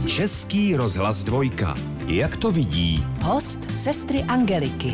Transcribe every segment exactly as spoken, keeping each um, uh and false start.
Český rozhlas dvojka. Jak to vidí? Host sestry Angeliky.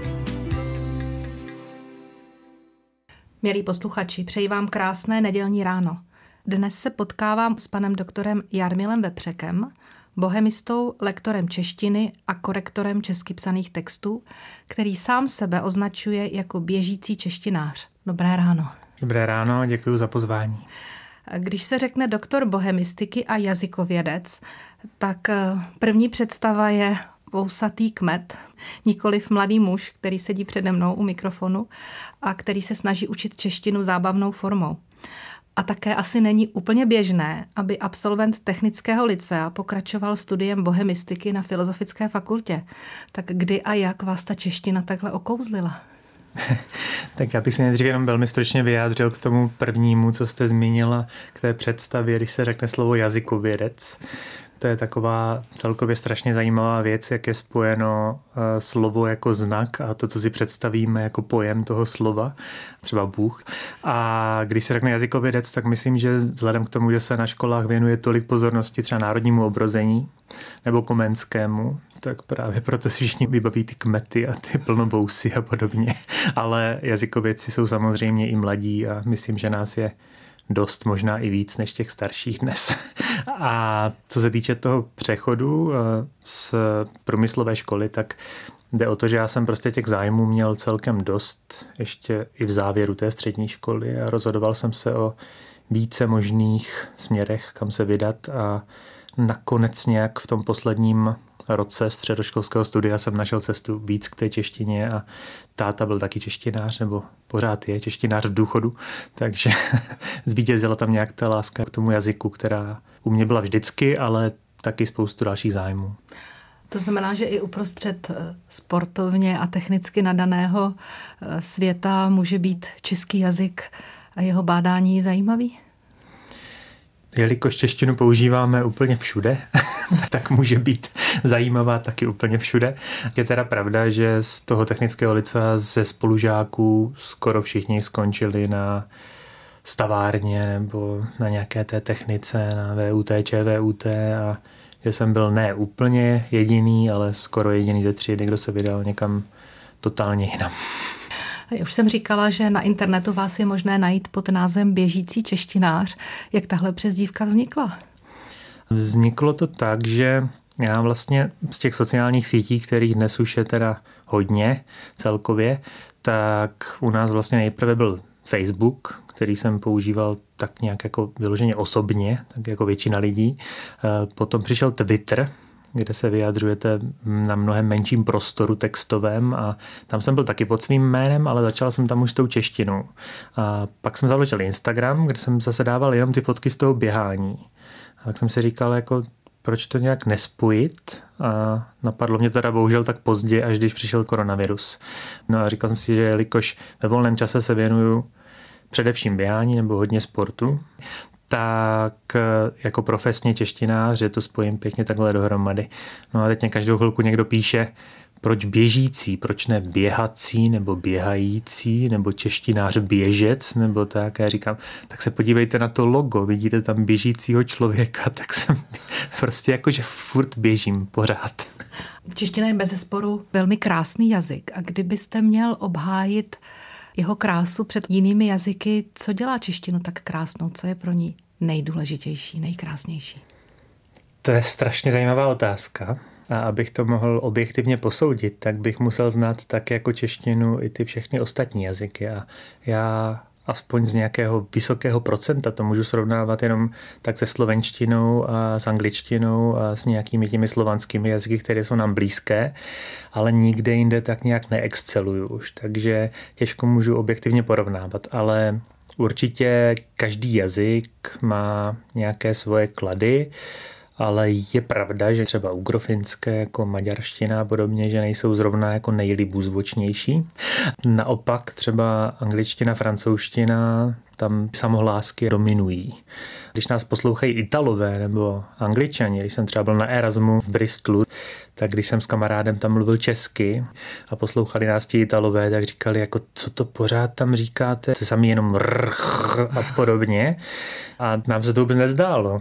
Milí posluchači, přeji vám krásné nedělní ráno. Dnes se potkávám s panem doktorem Jarmilem Vepřekem, bohemistou, lektorem češtiny a korektorem česky psaných textů, který sám sebe označuje jako běžící češtinář. Dobré ráno. Dobré ráno, děkuji za pozvání. Když se řekne doktor bohemistiky a jazykovědec, tak první představa je vousatý kmet, nikoliv mladý muž, který sedí přede mnou u mikrofonu a který se snaží učit češtinu zábavnou formou. A také asi není úplně běžné, aby absolvent technického lycea pokračoval studiem bohemistiky na Filozofické fakultě. Tak kdy a jak vás ta čeština takhle okouzlila? Tak já bych se nejdřív jenom velmi stručně vyjádřil k tomu prvnímu, co jste zmínila, k té představě, když se řekne slovo jazykovědec. To je taková celkově strašně zajímavá věc, jak je spojeno slovo jako znak a to, co si představíme jako pojem toho slova, třeba Bůh. A když se řekne jazykovědec, tak myslím, že vzhledem k tomu, že se na školách věnuje tolik pozornosti třeba národnímu obrození nebo komenskému, tak právě proto si všichni vybaví ty kmety a ty plnovousy a podobně. Ale jazykovědci jsou samozřejmě i mladí a myslím, že nás je dost, možná i víc než těch starších dnes. A co se týče toho přechodu z průmyslové školy, tak jde o to, že já jsem prostě těch zájmů měl celkem dost ještě i v závěru té střední školy a rozhodoval jsem se o více možných směrech, kam se vydat a nakonec nějak v tom posledním roce středoškolského studia jsem našel cestu víc k té češtině a táta byl taky češtinář, nebo pořád je češtinář v důchodu, takže zvítězila tam nějak ta láska k tomu jazyku, která u mě byla vždycky, ale taky spoustu dalších zájmů. To znamená, že i uprostřed sportovně a technicky nadaného světa může být český jazyk a jeho bádání zajímavý? Jelikož češtinu používáme úplně všude, tak může být zajímavá taky úplně všude. Je teda pravda, že z toho technického lycea ze spolužáků skoro všichni skončili na stavárně nebo na nějaké té technice, na V U T, ČVUT a že jsem byl ne úplně jediný, ale skoro jediný ze třídy, kdo se vydal někam totálně jinam. Už jsem říkala, že na internetu vás je možné najít pod názvem Běžící češtinář. Jak tahle přezdívka vznikla? Vzniklo to tak, že já vlastně z těch sociálních sítí, kterých dnes už je teda hodně celkově, tak u nás vlastně nejprve byl Facebook, který jsem používal tak nějak jako vyloženě osobně, tak jako většina lidí. Potom přišel Twitter, kde se vyjadřujete na mnohem menším prostoru textovém a tam jsem byl taky pod svým jménem, ale začal jsem tam už s tou češtinou. A pak jsem založil Instagram, kde jsem zase dával jenom ty fotky z toho běhání. A tak jsem si říkal, jako, proč to nějak nespojit? A napadlo mě teda bohužel tak pozdě, až když přišel koronavirus. No a říkal jsem si, že jelikož ve volném čase se věnuju především běhání nebo hodně sportu, tak jako profesně češtinář, že to spojím pěkně takhle dohromady. No a teď mě každou chvilku někdo píše, proč běžící, proč ne běhací nebo běhající, nebo češtinář běžec, nebo tak. Já říkám, tak se podívejte na to logo, vidíte tam běžícího člověka, tak jsem prostě jakože furt běžím pořád. Čeština je bezesporu velmi krásný jazyk a kdybyste měl obhájit jeho krásu před jinými jazyky, co dělá češtinu tak krásnou, co je pro ní nejdůležitější, nejkrásnější? To je strašně zajímavá otázka. A abych to mohl objektivně posoudit, tak bych musel znát tak jako češtinu i ty všechny ostatní jazyky. A já aspoň z nějakého vysokého procenta to můžu srovnávat jenom tak se slovenštinou a s angličtinou a s nějakými těmi slovanskými jazyky, které jsou nám blízké, ale nikde jinde tak nějak neexceluju už. Takže těžko můžu objektivně porovnávat, ale určitě každý jazyk má nějaké svoje klady, ale je pravda, že třeba ugrofinské jako maďarština a podobně, že nejsou zrovna jako nejlibůzvučnější. Naopak třeba angličtina, francouzština, tam samohlásky dominují. Když nás poslouchají Italové nebo Angličani, když jsem třeba byl na Erasmu v Bristolu, tak když jsem s kamarádem tam mluvil česky a poslouchali nás ti Italové, tak říkali, jako co to pořád tam říkáte, to sami jenom rrch a podobně. A nám se to vůbec nezdálo.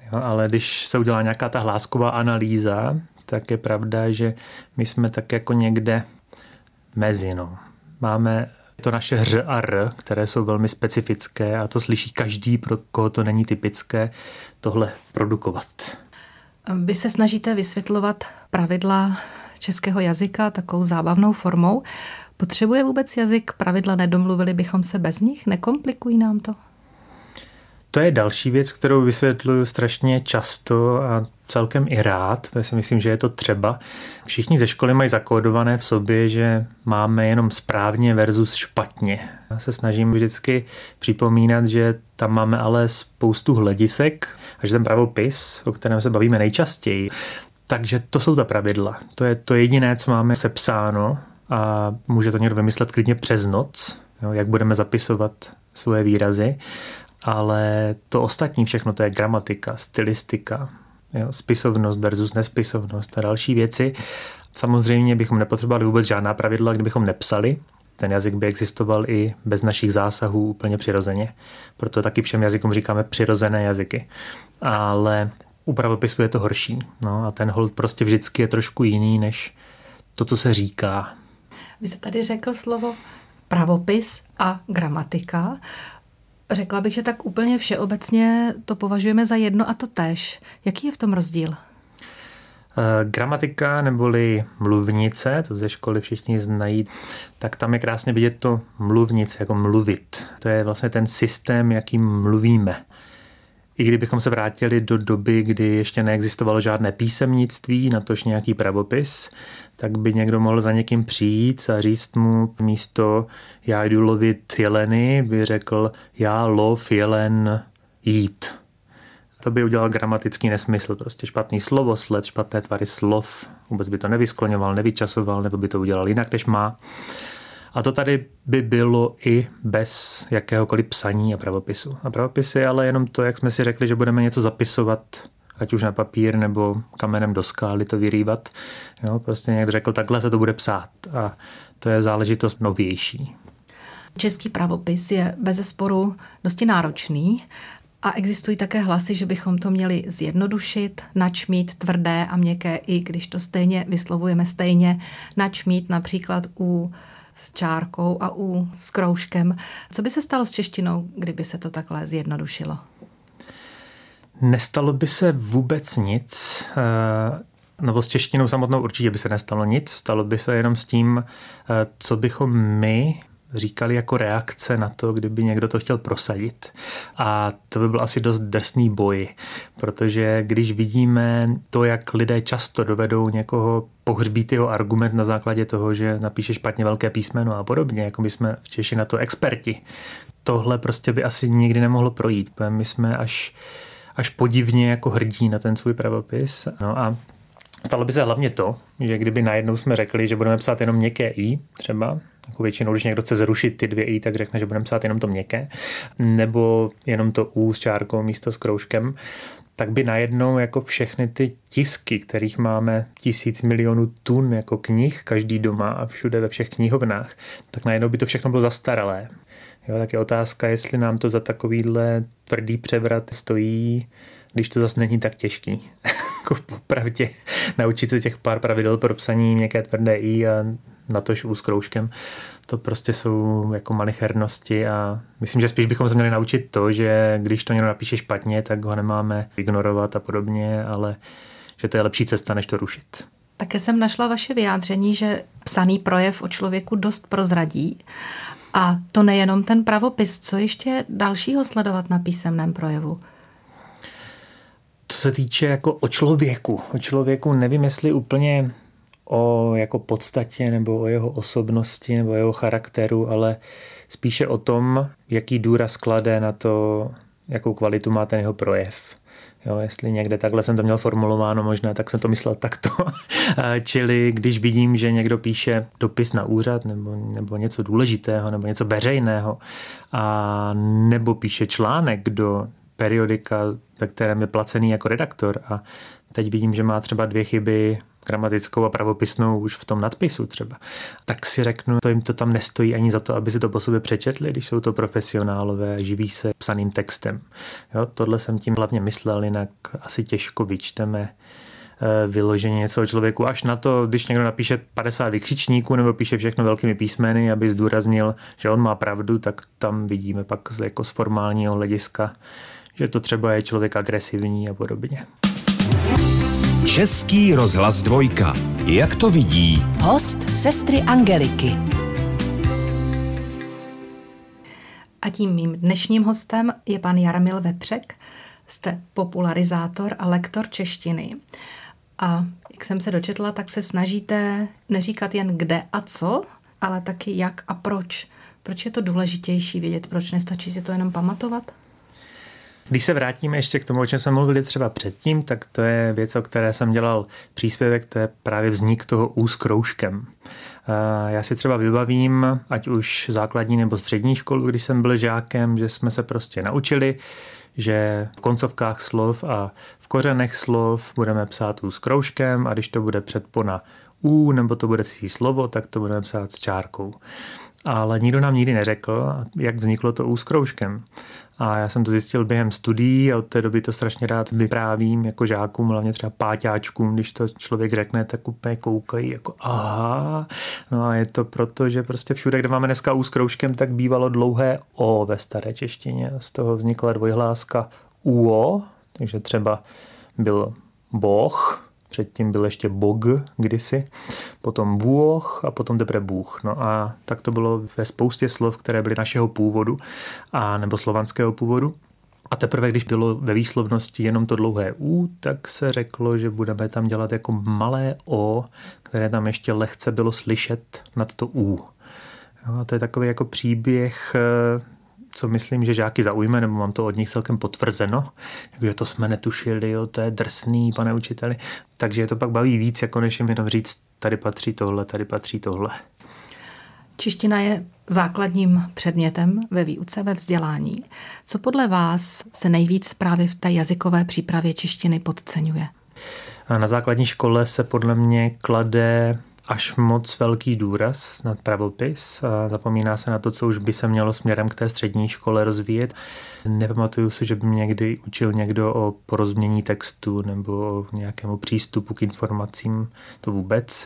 Jo, ale když se udělá nějaká ta hlásková analýza, tak je pravda, že my jsme tak jako někde mezi. No. Máme to naše hř a r, které jsou velmi specifické a to slyší každý, pro koho to není typické, tohle produkovat. Vy se snažíte vysvětlovat pravidla českého jazyka takovou zábavnou formou. Potřebuje vůbec jazyk pravidla, nedomluvili bychom se bez nich? Nekomplikují nám to? To je další věc, kterou vysvětluju strašně často a celkem i rád, protože si myslím, že je to třeba. Všichni ze školy mají zakódované v sobě, že máme jenom správně versus špatně. Já se snažím vždycky připomínat, že tam máme ale spoustu hledisek a že ten pravopis, o kterém se bavíme nejčastěji, takže to jsou ta pravidla. To je to jediné, co máme sepsáno a může to někdo vymyslet klidně přes noc, jo, jak budeme zapisovat svoje výrazy. Ale to ostatní všechno, to je gramatika, stylistika, jo, spisovnost versus nespisovnost a další věci. Samozřejmě bychom nepotřebovali vůbec žádná pravidla, kdybychom nepsali. Ten jazyk by existoval i bez našich zásahů úplně přirozeně. Proto taky všem jazykům říkáme přirozené jazyky. Ale u pravopisu je to horší. No, a ten hold prostě vždycky je trošku jiný, než to, co se říká. Vy jste tady řekl slovo pravopis a gramatika. Řekla bych, že tak úplně všeobecně to považujeme za jedno a to též. Jaký je v tom rozdíl? Gramatika neboli mluvnice, to ze školy všichni znají, tak tam je krásně vidět to mluvnice, jako mluvit. To je vlastně ten systém, jakým mluvíme. I kdybychom se vrátili do doby, kdy ještě neexistovalo žádné písemnictví, natož nějaký pravopis, tak by někdo mohl za někým přijít a říct mu místo já jdu lovit jeleny, by řekl já lov jelen jít. To by udělal gramatický nesmysl, prostě špatný slovosled, špatné tvary slov, vůbec by to nevyskloňoval, nevyčasoval, nebo by to udělal jinak, než má. A to tady by bylo i bez jakéhokoliv psaní a pravopisu. A pravopis je ale jenom to, jak jsme si řekli, že budeme něco zapisovat, ať už na papír nebo kamenem do skály to vyrývat. Jo, prostě někdo řekl, takhle se to bude psát. A to je záležitost novější. Český pravopis je bezesporu dosti náročný a existují také hlasy, že bychom to měli zjednodušit, načmít tvrdé a měkké, i když to stejně vyslovujeme stejně, načmít například u s čárkou a u s kroužkem. Co by se stalo s češtinou, kdyby se to takhle zjednodušilo? Nestalo by se vůbec nic. Nebo s češtinou samotnou určitě by se nestalo nic. Stalo by se jenom s tím, co bychom my říkali jako reakce na to, kdyby někdo to chtěl prosadit. A to by byl asi dost drsný boj, protože když vidíme to, jak lidé často dovedou někoho pohřbít jeho argument na základě toho, že napíše špatně velké písmeno a podobně, jako my jsme v Češi na to experti. Tohle prostě by asi nikdy nemohlo projít, protože my jsme až, až podivně jako hrdí na ten svůj pravopis. No a stalo by se hlavně to, že kdyby najednou jsme řekli, že budeme psát jenom měkké i, třeba, jako většinou, když někdo chce zrušit ty dvě i, tak řekne, že budeme psát jenom to měkké, nebo jenom to u s čárkou místo s kroužkem, tak by najednou jako všechny ty tisky, kterých máme tisíc milionů tun jako knih každý doma a všude ve všech knihovnách, tak najednou by to všechno bylo zastaralé. Jo, tak je otázka, jestli nám to za takovýhle tvrdý převrat stojí, když to zase není tak těžký. Jako popravdě naučit se těch pár pravidel pro psaní měkké tvrdé i a natož u s kroužkem. To prostě jsou jako malichernosti a myslím, že spíš bychom se měli naučit to, že když to někdo napíše špatně, tak ho nemáme ignorovat a podobně, ale že to je lepší cesta, než to rušit. Také jsem našla vaše vyjádření, že psaný projev o člověku dost prozradí. A to nejenom ten pravopis, co ještě dalšího sledovat na písemném projevu? Co se týče jako o člověku, o člověku nevím, jestli úplně o jako podstatě nebo o jeho osobnosti nebo o jeho charakteru, ale spíše o tom, jaký důraz klade na to, jakou kvalitu má ten jeho projev. Jo, jestli někde takhle jsem to měl formulováno možná, tak jsem to myslel takto. Čili když vidím, že někdo píše dopis na úřad nebo, nebo něco důležitého nebo něco veřejného a nebo píše článek do periodika, ve kterém je placený jako redaktor a teď vidím, že má třeba dvě chyby gramatickou a pravopisnou už v tom nadpisu třeba, tak si řeknu, to jim to tam nestojí ani za to, aby si to po sobě přečetli, když jsou to profesionálové, živí se psaným textem. Jo, tohle jsem tím hlavně myslel, jinak asi těžko vyčteme vyloženě něco o člověku. Až na to, když někdo napíše padesát vykřičníků nebo píše všechno velkými písmeny, aby zdůraznil, že on má pravdu, tak tam vidíme pak jako z formálního hlediska, že to třeba je člověk agresivní a podobně. Český rozhlas dvojka. Jak to vidí? Host sestry Angeliky. A tím mým dnešním hostem je pan Jaromil Vepřek. Jste popularizátor a lektor češtiny. A jak jsem se dočetla, tak se snažíte neříkat jen kde a co, ale taky jak a proč. Proč je to důležitější vědět, proč nestačí si to jenom pamatovat? Když se vrátíme ještě k tomu, o čem jsme mluvili třeba předtím, tak to je věc, o které jsem dělal příspěvek, to je právě vznik toho U s kroužkem. Já si třeba vybavím, ať už základní nebo střední školu, když jsem byl žákem, že jsme se prostě naučili, že v koncovkách slov a v kořenech slov budeme psát U s kroužkem a když to bude předpona U nebo to bude cizí slovo, tak to budeme psát s čárkou. Ale nikdo nám nikdy neřekl, jak vzniklo to U s kroužkem. A já jsem to zjistil během studií a od té doby to strašně rád vyprávím jako žákům, hlavně třeba páťáčkům, když to člověk řekne, tak úplně koukají jako aha. No a je to proto, že prostě všude, kde máme dneska U s kroužkem, tak bývalo dlouhé O ve staré češtině. Z toho vznikla dvojhláska uo, takže třeba byl boh, předtím byl ještě bog kdysi, potom bůh a potom teprve bůh. No a tak to bylo ve spoustě slov, které byly našeho původu a nebo slovanského původu. A teprve, když bylo ve výslovnosti jenom to dlouhé U, tak se řeklo, že budeme tam dělat jako malé O, které tam ještě lehce bylo slyšet nad to U. Jo, a to je takový jako příběh, co myslím, že žáky zaujme, nebo mám to od nich celkem potvrzeno, že to jsme netušili, jo, to je drsný, pane učiteli. Takže je to pak baví víc, jako než jim jenom říct, tady patří tohle, tady patří tohle. Čeština je základním předmětem ve výuce, ve vzdělání. Co podle vás se nejvíc právě v té jazykové přípravě češtiny podceňuje? A na základní škole se podle mě klade až moc velký důraz na pravopis a zapomíná se na to, co už by se mělo směrem k té střední škole rozvíjet. Nepamatuju si, že by mě někdy učil někdo o porozumění textu nebo o nějakému přístupu k informacím, to vůbec.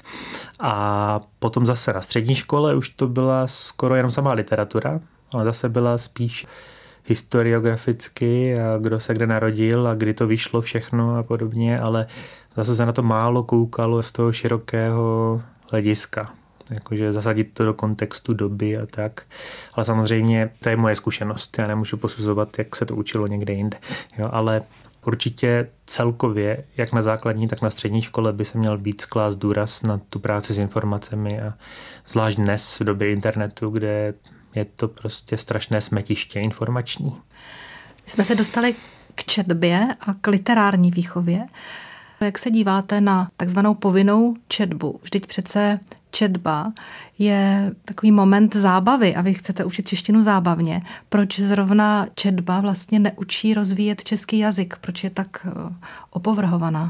A potom zase na střední škole už to byla skoro jenom samá literatura, ale zase byla spíš historiograficky a kdo se kde narodil a kdy to vyšlo všechno a podobně, ale zase se na to málo koukalo z toho širokého hlediska. Jakože zasadit to do kontextu doby a tak. Ale samozřejmě to je moje zkušenost. Já nemůžu posuzovat, jak se to učilo někde jinde. Jo, ale určitě celkově, jak na základní, tak na střední škole by se měl víc klást důraz na tu práci s informacemi a zvlášť dnes v době internetu, kde je to prostě strašné smetiště informační. Jsme se dostali k četbě a k literární výchově. Jak se díváte na takzvanou povinnou četbu? Vždyť přece četba je takový moment zábavy a vy chcete učit češtinu zábavně. Proč zrovna četba vlastně neučí rozvíjet český jazyk? Proč je tak opovrhovaná?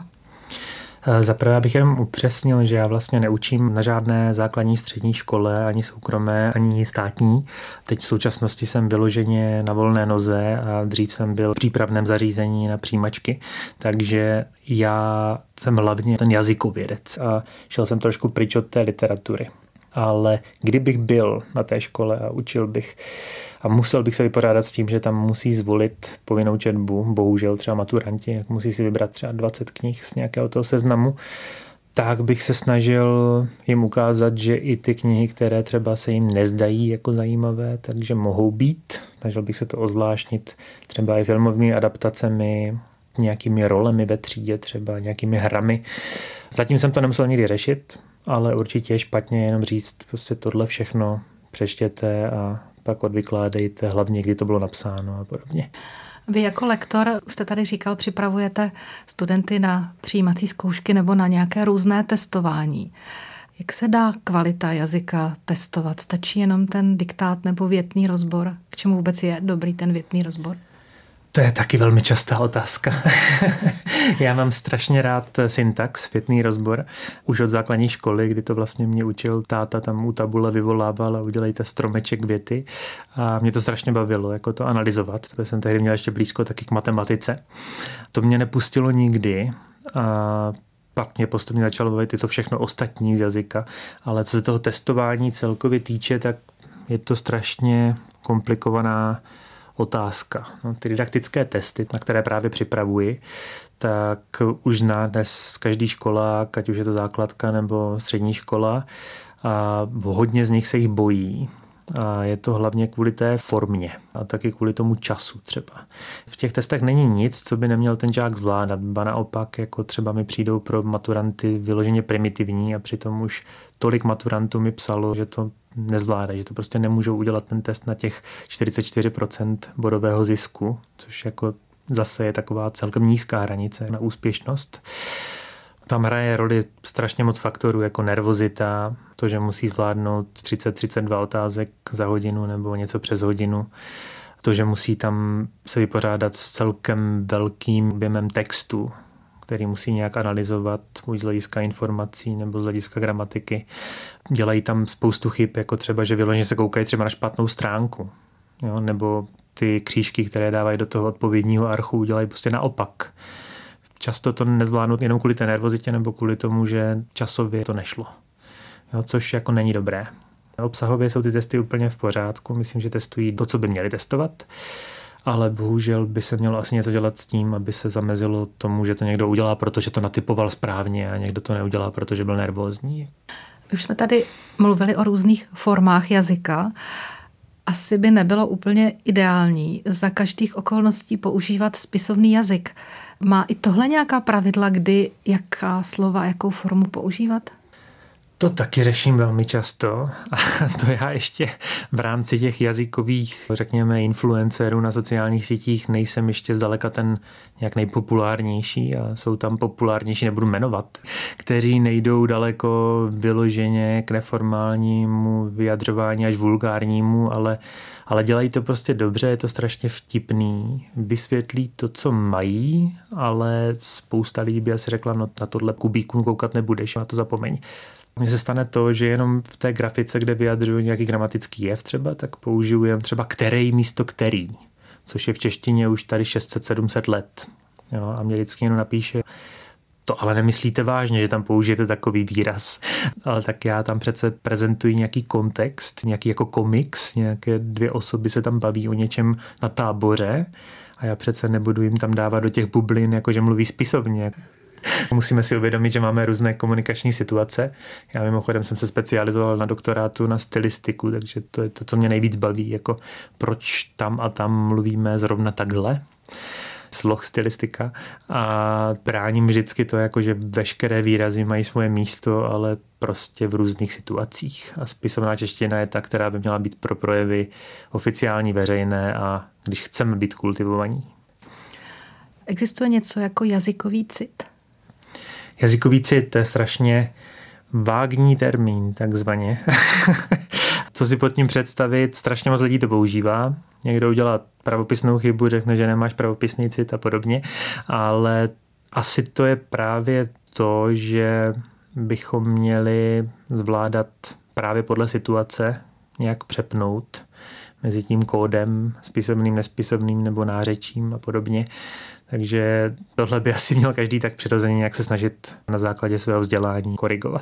Zaprvé bych jenom upřesnil, že já vlastně neučím na žádné základní střední škole, ani soukromé, ani státní. Teď v současnosti jsem vyloženě na volné noze a dřív jsem byl v přípravném zařízení na přijímačky, takže já jsem hlavně ten jazykovědec a šel jsem trošku pryč od té literatury. Ale kdybych byl na té škole a učil bych a musel bych se vypořádat s tím, že tam musí zvolit povinnou četbu, bohužel třeba maturanti, jak musí si vybrat třeba dvacet knih z nějakého toho seznamu, tak bych se snažil jim ukázat, že i ty knihy, které třeba se jim nezdají jako zajímavé, takže mohou být. Snažil bych se to ozvláštnit třeba i filmovými adaptacemi, nějakými rolemi ve třídě, třeba nějakými hrami. Zatím jsem to nemusel nikdy řešit, ale určitě je špatně jenom říct, prostě tohle všechno přečtěte a pak odvykládejte, hlavně kdy to bylo napsáno a podobně. Vy jako lektor, už jste tady říkal, připravujete studenty na přijímací zkoušky nebo na nějaké různé testování. Jak se dá kvalita jazyka testovat? Stačí jenom ten diktát nebo větný rozbor? K čemu vůbec je dobrý ten větný rozbor? To je taky velmi častá otázka. Já mám strašně rád syntax, větný rozbor, už od základní školy, kdy to vlastně mě učil táta, tam u tabule vyvolával a udělejte stromeček věty a mě to strašně bavilo, jako to analyzovat, protože jsem tehdy měl ještě blízko taky k matematice. To mě nepustilo nikdy a pak mě postupně začalo bavit i to všechno ostatní z jazyka, ale co se toho testování celkově týče, tak je to strašně komplikovaná otázka. No, ty didaktické testy, na které právě připravuji, tak už zná dnes každý školák, ať už je to základka nebo střední škola, a hodně z nich se jich bojí. A je to hlavně kvůli té formě a taky kvůli tomu času třeba. V těch testech není nic, co by neměl ten žák zvládat. Ba naopak, jako třeba mi přijdou pro maturanty vyloženě primitivní a přitom už tolik maturantů mi psalo, že to nezvládají, že to prostě nemůžou udělat ten test na těch čtyřicet čtyři procent bodového zisku, což jako zase je taková celkem nízká hranice na úspěšnost. Tam hraje roli strašně moc faktorů, jako nervozita, to, že musí zvládnout třicet třicet dva otázek za hodinu nebo něco přes hodinu, to, že musí tam se vypořádat s celkem velkým objemem textu, který musí nějak analyzovat, buď z hlediska informací nebo z hlediska gramatiky. Dělají tam spoustu chyb, jako třeba, že vyloženě se koukají třeba na špatnou stránku, jo? Nebo ty křížky, které dávají do toho odpovědního archu, dělají prostě naopak. Často to nezvládnout jenom kvůli té nervozitě nebo kvůli tomu, že časově to nešlo. Jo, což jako není dobré. Obsahově jsou ty testy úplně v pořádku. Myslím, že testují to, co by měli testovat, ale bohužel by se mělo asi něco dělat s tím, aby se zamezilo tomu, že to někdo udělá, protože to natypoval správně a někdo to neudělá, protože byl nervózní. Už jsme tady mluvili o různých formách jazyka. Asi by nebylo úplně ideální za každých okolností používat spisovný jazyk. Má i tohle nějaká pravidla, kdy jaká slova, jakou formu používat? To taky řeším velmi často a to já ještě v rámci těch jazykových, řekněme, influencerů na sociálních sítích nejsem ještě zdaleka ten nějak nejpopulárnější a jsou tam populárnější, nebudu jmenovat, kteří nejdou daleko vyloženě k neformálnímu vyjadřování až vulgárnímu, ale, ale dělají to prostě dobře, je to strašně vtipný, vysvětlí to, co mají, ale spousta lidí by asi řekla, no na tohle kubíku koukat nebudeš, na to zapomeň. Mně se stane to, že jenom v té grafice, kde vyjadřuju nějaký gramatický jev třeba, tak použiju jen třeba který místo který, což je v češtině už tady šest set sedm set let. Jo, a mě vždycky jenom napíše, to ale nemyslíte vážně, že tam použijete takový výraz. Ale tak já tam přece prezentuji nějaký kontext, nějaký jako komiks, nějaké dvě osoby se tam baví o něčem na táboře a já přece nebudu jim tam dávat do těch bublin, jakože mluví spisovně. Musíme si uvědomit, že máme různé komunikační situace. Já mimochodem jsem se specializoval na doktorátu na stylistiku, takže to je to, co mě nejvíc baví, jako proč tam a tam mluvíme zrovna takhle. Sloh stylistika a bráním vždycky to, jako že veškeré výrazy mají svoje místo, ale prostě v různých situacích. A spisovná čeština je ta, která by měla být pro projevy oficiální, veřejné a když chceme být kultivovaní. Existuje něco jako jazykový cit? Jazykový cit, to je strašně vágní termín, takzvaně. Co si pod tím představit, strašně moc lidí to používá. Někdo udělá pravopisnou chybu, řekne, že nemáš pravopisný cit a podobně, ale asi to je právě to, že bychom měli zvládat právě podle situace nějak přepnout mezi tím kódem, spisovným, nespisovným nebo nářečím a podobně. Takže tohle by asi měl každý tak přirozeně nějak se snažit na základě svého vzdělání korigovat.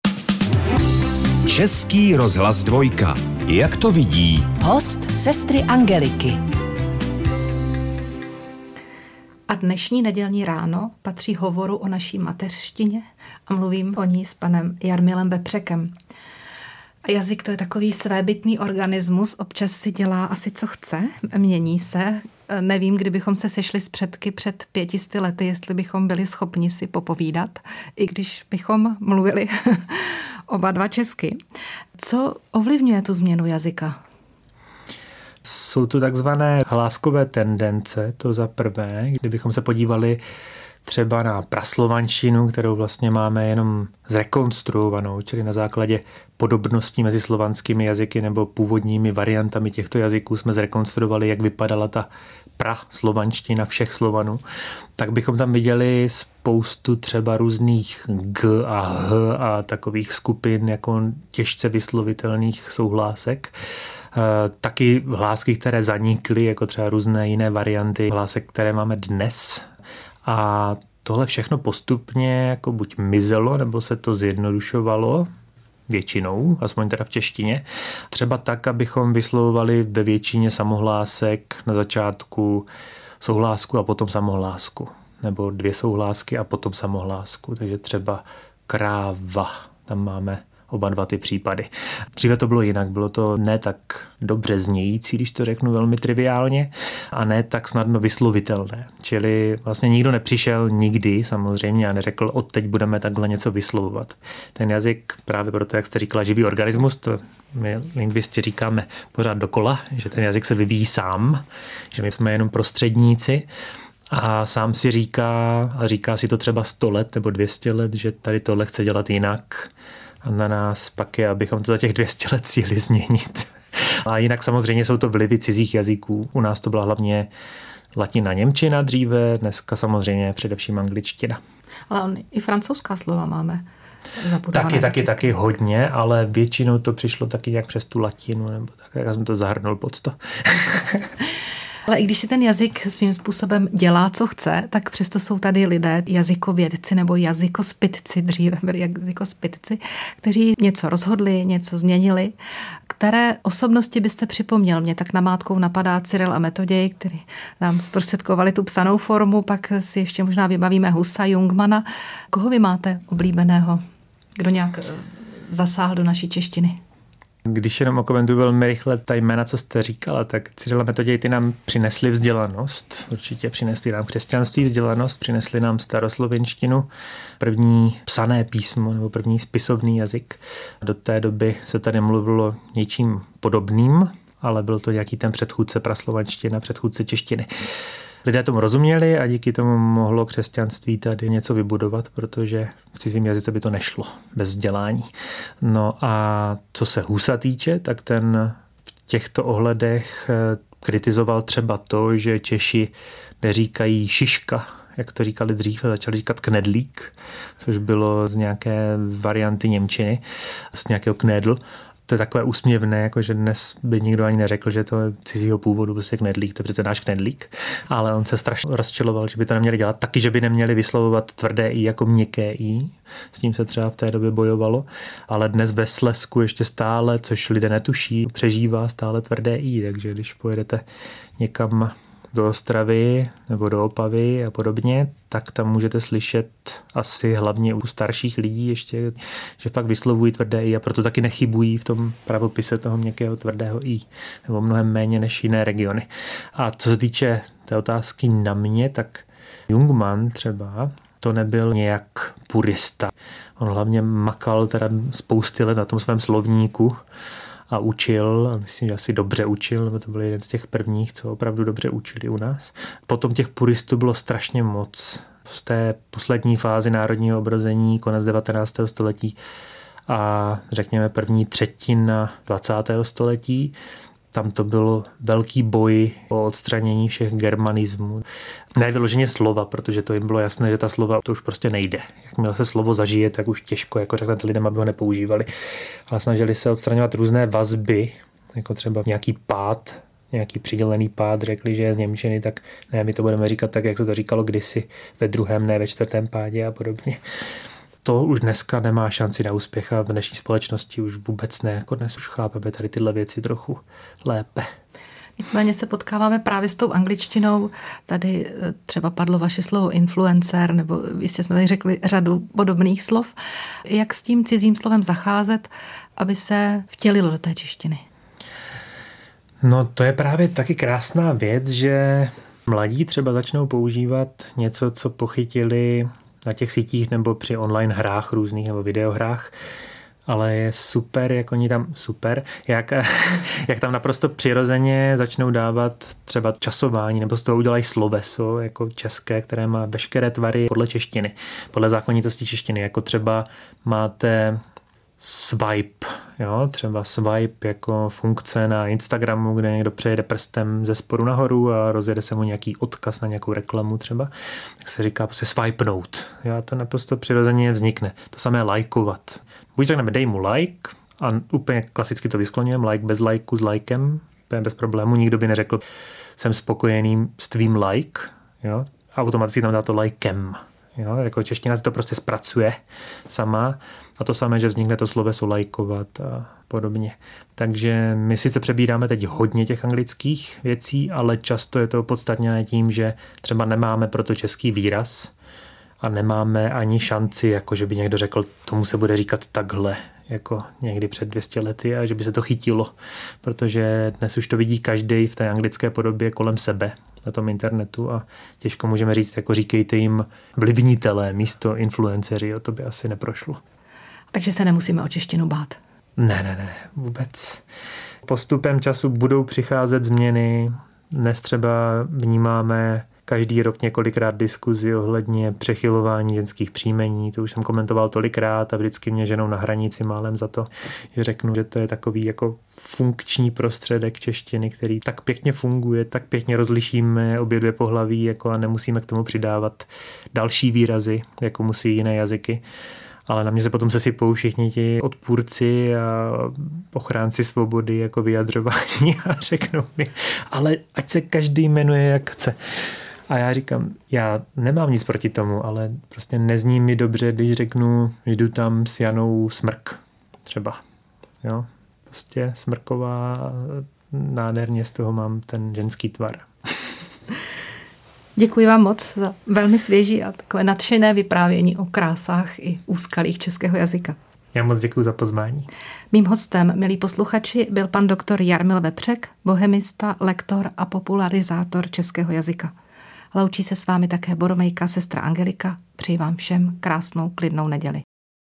Český rozhlas dvojka. Jak to vidí? Host sestry Angeliky. A dnešní nedělní ráno patří hovoru o naší mateřštině a mluvím o ní s panem Jarmilem Bepřekem. A jazyk to je takový svébytný organismus, občas si dělá asi co chce, mění se. Nevím, kdybychom se sešli s předky před pětisty lety, jestli bychom byli schopni si popovídat, i když bychom mluvili oba dva česky. Co ovlivňuje tu změnu jazyka? Jsou to takzvané hláskové tendence, to za prvé. Kdybychom se podívali třeba na praslovanštinu, kterou vlastně máme jenom zrekonstruovanou, čili na základě podobností mezi slovanskými jazyky nebo původními variantami těchto jazyků jsme zrekonstruovali, jak vypadala ta praslovanština všech Slovanů, tak bychom tam viděli spoustu třeba různých g a h a takových skupin jako těžce vyslovitelných souhlásek. Taky hlásky, které zanikly, jako třeba různé jiné varianty hlásek, které máme dnes. A tohle všechno postupně jako buď mizelo, nebo se to zjednodušovalo většinou, aspoň teda v češtině. Třeba tak, abychom vyslovovali ve většině samohlásek na začátku souhlásku a potom samohlásku. Nebo dvě souhlásky a potom samohlásku. Takže třeba kráva, tam máme oba dva ty případy. Dříve to bylo jinak, bylo to ne tak dobře znějící, když to řeknu velmi triviálně, a ne tak snadno vyslovitelné. Čili vlastně nikdo nepřišel nikdy samozřejmě a neřekl, odteď budeme takhle něco vyslovovat. Ten jazyk právě proto, jak jste říkala, živý organismus, to my lingvisti říkáme pořád dokola, že ten jazyk se vyvíjí sám, že my jsme jenom prostředníci. A sám si říká, a říká si to třeba sto let nebo dvě stě let, že tady tohle chce dělat jinak. A na nás pak je, abychom to za těch dvě stě let chtěli změnit. A jinak samozřejmě jsou to vlivy cizích jazyků. U nás to byla hlavně latina, němčina dříve, dneska samozřejmě především angličtina. Ale on, i francouzská slova máme zabudované. Taky, taky, taky hodně, ale většinou to přišlo taky nějak přes tu latinu, nebo tak, jak jsem to zahrnul pod to. Ale i když si ten jazyk svým způsobem dělá, co chce, tak přesto jsou tady lidé, jazykovědci nebo jazykospitci, dříve byli jazykospitci, kteří něco rozhodli, něco změnili. Které osobnosti byste připomněl? Mě tak namátkou napadá Cyril a Metoděj, který nám zprostředkovali tu psanou formu, pak si ještě možná vybavíme Husa, Jungmana. Koho vy máte oblíbeného? Kdo nějak zasáhl do naší češtiny? Když jenom okomentuju velmi rychle ta jména, co jste říkala, tak Cyril a Metoděj ty nám přinesli vzdělanost. Určitě přinesli nám křesťanství, vzdělanost, přinesli nám staroslovenštinu, první psané písmo nebo první spisovný jazyk. Do té doby se tady mluvilo něčím podobným, ale byl to nějaký ten předchůdce praslovanština, předchůdce češtiny. Lidé tomu rozuměli a díky tomu mohlo křesťanství tady něco vybudovat, protože v cizím jazyce by to nešlo bez vzdělání. No a co se Husa týče, tak ten v těchto ohledech kritizoval třeba to, že Češi neříkají šiška, jak to říkali dřív, začali říkat knedlík, což bylo z nějaké varianty němčiny, z nějakého knedl. To je takové úsměvné, jako že dnes by nikdo ani neřekl, že to je cizího původu, prostě knedlík, to je přece náš knedlík. Ale on se strašně rozčiloval, že by to neměli dělat, taky, že by neměli vyslovovat tvrdé i jako měkké i. S tím se třeba v té době bojovalo. Ale dnes ve Slezsku ještě stále, což lidé netuší, přežívá stále tvrdé i. Takže když pojedete někam do Ostravy nebo do Opavy a podobně, tak tam můžete slyšet asi hlavně u starších lidí ještě, že fakt vyslovují tvrdé i a proto taky nechybují v tom pravopise toho měkkého tvrdého i, nebo mnohem méně než jiné regiony. A co se týče té otázky na mě, tak Jungmann třeba to nebyl nějak purista. On hlavně makal teda spousty let na tom svém slovníku a učil, a myslím, že asi dobře učil, nebo to byl jeden z těch prvních, co opravdu dobře učili u nás. Potom těch puristů bylo strašně moc. V té poslední fázi národního obrození, konec devatenáctého století a řekněme první třetina dvacátého století, tam to byl velký boj o odstranění všech germanismů. Ne vyloženě slova, protože to jim bylo jasné, že ta slova to už prostě nejde. Jakmile se slovo zažije, tak už těžko, jako řeknete lidem, aby ho nepoužívali. Ale snažili se odstraňovat různé vazby, jako třeba nějaký pád, nějaký přidělený pád, řekli, že je z němčiny, tak ne, my to budeme říkat tak, jak se to říkalo kdysi ve druhém, ne ve čtvrtém pádě a podobně. To už dneska nemá šanci na úspěch a v dnešní společnosti už vůbec ne. Jako dnes už chápeme tady tyhle věci trochu lépe. Nicméně se potkáváme právě s tou angličtinou. Tady třeba padlo vaše slovo influencer, nebo jistě jsme tady řekli řadu podobných slov. Jak s tím cizím slovem zacházet, aby se vtělilo do té češtiny? No to je právě taky krásná věc, že mladí třeba začnou používat něco, co pochytili na těch sítích nebo při online hrách různých nebo videohrách ale je super, jak oni tam super, jak, jak tam naprosto přirozeně začnou dávat třeba časování, nebo z toho udělají sloveso, jako české, které má veškeré tvary podle češtiny, podle zákonitosti češtiny, jako třeba máte swipe, jo, třeba swipe jako funkce na Instagramu, kde někdo přejede prstem ze spodu nahoru a rozjede se mu nějaký odkaz na nějakou reklamu třeba, tak se říká prostě swipenout. Jo, to naprosto přirozeně vznikne. To samé lajkovat. Buď řekneme dej mu like a úplně klasicky to vyskloňujeme, like bez lajku s lajkem, bez problému, nikdo by neřekl jsem spokojený s tvým like, jo, automaticky tam dá to lajkem. Jo, jako čeština se to prostě zpracuje sama a to samé, že vznikne to sloveso lajkovat a podobně. Takže my sice přebíráme teď hodně těch anglických věcí, ale často je to opodstatněné tím, že třeba nemáme proto český výraz a nemáme ani šanci, jako že by někdo řekl, tomu se bude říkat takhle, jako někdy před dvě stě lety a že by se to chytilo, protože dnes už to vidí každý v té anglické podobě kolem sebe na tom internetu a těžko můžeme říct, jako říkejte jim vlivnitelé místo influenceři, to by asi neprošlo. Takže se nemusíme o češtinu bát. Ne, ne, ne, vůbec. Postupem času budou přicházet změny. Dnes třeba vnímáme každý rok několikrát diskuzi ohledně přechylování ženských příjmení. To už jsem komentoval tolikrát a vždycky mě ženou na hranici málem za to, že řeknu, že to je takový jako funkční prostředek češtiny, který tak pěkně funguje, tak pěkně rozlišíme obě dvě pohlaví jako a nemusíme k tomu přidávat další výrazy, jako musí jiné jazyky. Ale na mě se potom sesypou všichni ti odpůrci a ochránci svobody jako vyjadřování a řeknou mi, ale ať se každý jmenuje jak chce. A já říkám, já nemám nic proti tomu, ale prostě nezní mi dobře, když řeknu, jdu tam s Janou Smrk třeba. Jo? Prostě Smrková, nádherně z toho mám ten ženský tvar. Děkuji vám moc za velmi svěží a takové nadšené vyprávění o krásách i úskalích českého jazyka. Já moc děkuji za pozvání. Mým hostem, milí posluchači, byl pan doktor Jarmil Vepřek, bohemista, lektor a popularizátor českého jazyka. Loučí se s vámi také Boromejka, sestra Angelika. Přeji vám všem krásnou, klidnou neděli.